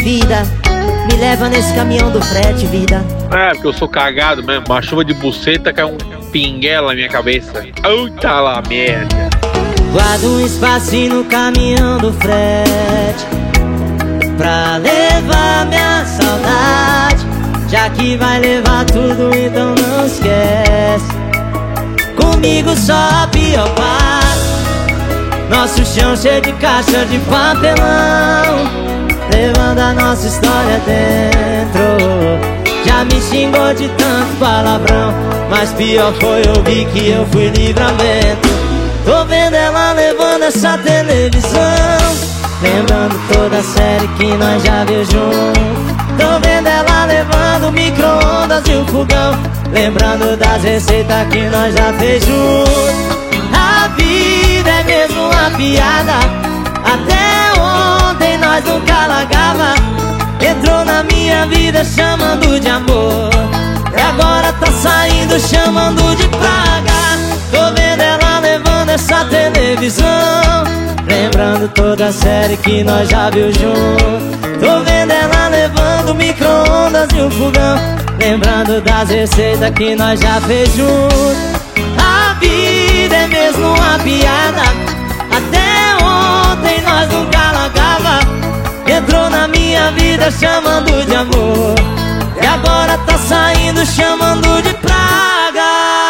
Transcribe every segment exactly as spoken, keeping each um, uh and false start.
vida, me leva nesse caminhão do frete, vida. É, porque eu sou cagado mesmo. Uma chuva de buceta caiu um pinguela na minha cabeça. Eita lá, merda. Guarda um espacinho no caminhão do frete pra levar minha saudade, já que vai levar tudo, então não esquece. Comigo só a pior parte, nosso chão cheio de caixa de papelão, levando a nossa história dentro. Já me xingou de tanto palavrão, mas pior foi ouvir que eu fui livramento. Tô vendo ela levando essa televisão, lembrando toda a série que nós já viu junto. Tô vendo ela levando o micro-ondas e o fogão, lembrando das receitas que nós já fez junto. A vida é mesmo uma piada, até ontem nós nunca largava. Entrou na minha vida chamando de amor, e agora tá saindo chamando de praga. Tô vendo ela levando essa televisão, lembrando toda a série que nós já viu junto. Tô vendo ela levando o micro-ondas e o fogão, lembrando das receitas que nós já fez junto. A vida é mesmo uma piada, até ontem nós nunca largava. Entrou na minha vida chamando de amor, e agora tá saindo chamando de praga.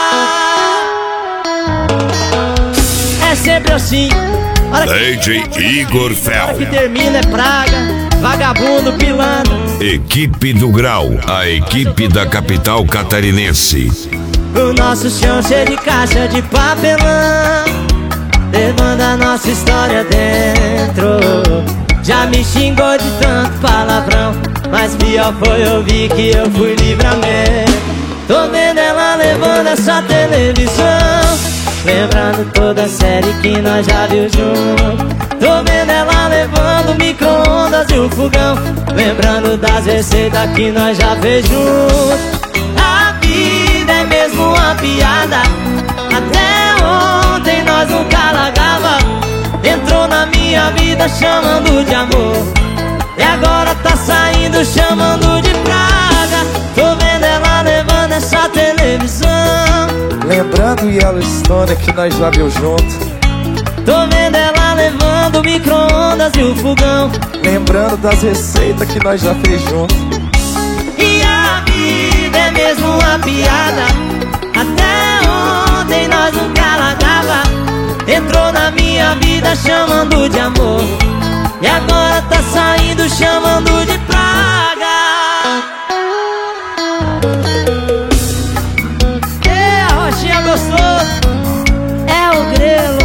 É sempre assim, hora D J Igor Fel. que termina é praga, vagabundo, pilantra. Equipe do Grau, a equipe da capital catarinense. O nosso chão cheio de caixa de papelão, levando a nossa história dentro. Já me xingou de tanto palavrão, mas pior foi ouvir que eu fui livramento. Tô vendo ela levando essa televisão, lembrando toda a série que nós já viu junto. Tô vendo ela levando o micro-ondas e o fogão, lembrando das receitas que nós já fez junto. A vida é mesmo uma piada, até ontem nós nunca largava. Entrou na minha vida chamando de amor, e agora tá saindo chamando de praga. Tô vendo ela levando essa televisão, lembrando Yellowstone que nós já viu junto. tô vendo ela levando o micro-ondas e o fogão, lembrando das receitas que nós já fez junto. e a vida é mesmo uma piada, até ontem nós nunca largava. Entrou na minha vida chamando de amor, e agora tá saindo chamando de praga. É, a Rochinha gostou, é o Grelo.